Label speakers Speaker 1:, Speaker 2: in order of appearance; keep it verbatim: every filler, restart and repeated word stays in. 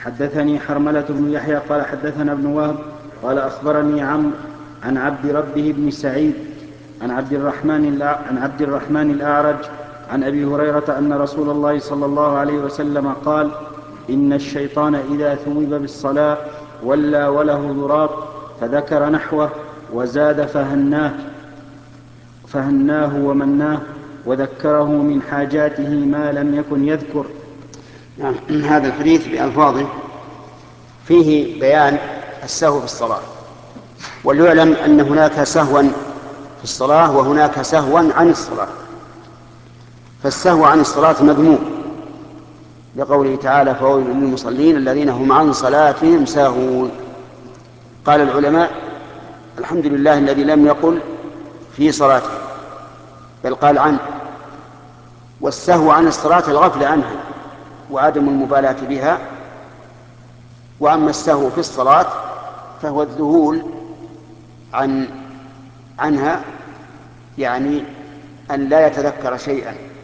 Speaker 1: حدثني حرملة بن يحيى قال حدثنا ابن وهب قال أخبرني عمرو عن عبد ربه بن سعيد عن عبد الرحمن عن عبد الرحمن الأعرج عن أبي هريرة أن رسول الله صلى الله عليه وسلم قال: إن الشيطان إذا ثوب بالصلاة ولى وله ضراط، فذكر نحوه وزاد فهناه فهناه ومناه وذكره من حاجاته ما لم يكن يذكر.
Speaker 2: نعم. هذا الحديث بألفاظه فيه بيان السهو في الصلاة، وليعلم أن هناك سهوا في الصلاة وهناك سهوا عن الصلاة. فالسهو عن الصلاة مذموم لقوله تعالى: فويل للمصلين الذين هم عن صلاتهم ساهون. قال العلماء: الحمد لله الذي لم يقل في صلاته بل قال عنه. والسهو عن الصلاة الغفلة عنها وعدم المبالاة بها، وأما السهو في الصلاة فهو الذهول عن عنها، يعني أن لا يتذكر شيئا